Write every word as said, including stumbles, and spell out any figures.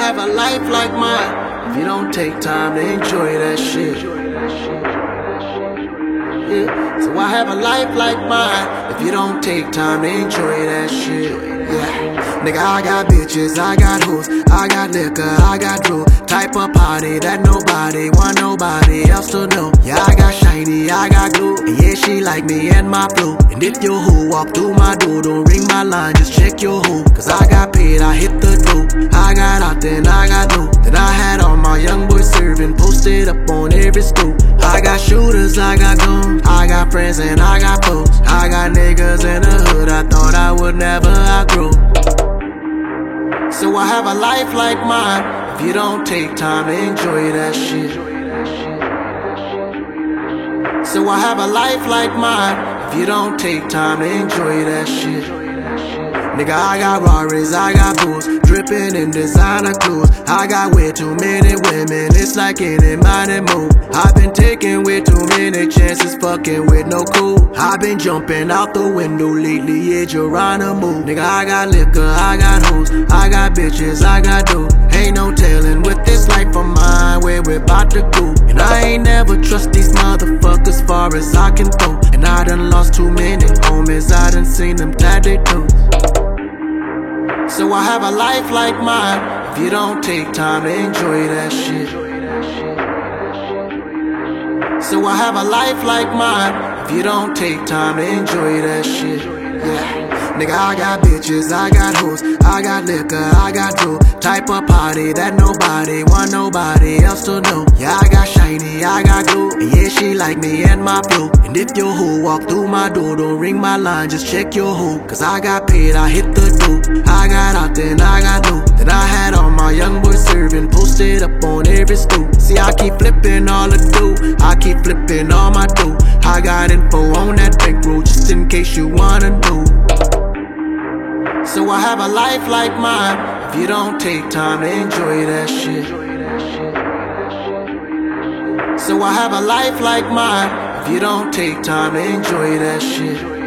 have a life like mine if you don't take time to enjoy that shit? Yeah. So I have a life like mine if you don't take time to enjoy that shit. Yeah. Nigga, I got bitches, I got hoes, I got liquor, I got drew. Type of party that nobody want nobody else to know. Yeah, I got shiny, I got glue, and yeah, she like me and my flow. And if your hoe walk through my door, don't ring my line, just check your hoe. Cause I got paid, I hit the dope. I got out, then I got low. Then I had all my young boys serving, posted up on every stool. I got shooters, I got guns, I got friends and I got foes. I got niggas in the hood I thought I would never outgrow. So I have a life like mine if you don't take time to enjoy that shit. So I have a life like mine if you don't take time to enjoy that shit. Nigga, I got Rarries, I got booze, dripping in designer clothes. I got way too many women, it's like any money move. I've been taking way too many chances, fucking with no cool. I've been jumping out the window lately, yeah, Geronimo. Nigga, I got liquor, I got hoes, I got bitches, I got dough. Ain't no telling with this life of mine where we're about to go. And I ain't never trust these motherfuckers far as I can throw. And I done lost too many homies, I done seen them tie their toes. So I have a life like mine if you don't take time to enjoy that shit. So I have a life like mine if you don't take time to enjoy that shit. Yeah. Nigga, I got bitches, I got hoes, I got liquor, I got drew. Type of party that nobody want nobody else to know. Yeah, I got shiny, I got glue, and yeah, she like me and my flow. And if your hoe walk through my door, don't ring my line, just check your hoe. Cause I got paid, I hit the dope. I got out, then I got low. Then I had all my young boys serving, posted up on every stool. See, I keep flipping all the dough, I keep flipping all my dough. I got info on that bankroll, just in case you wanna know. So I have a life like mine if you don't take time to enjoy that shit. So I have a life like mine if you don't take time to enjoy that shit.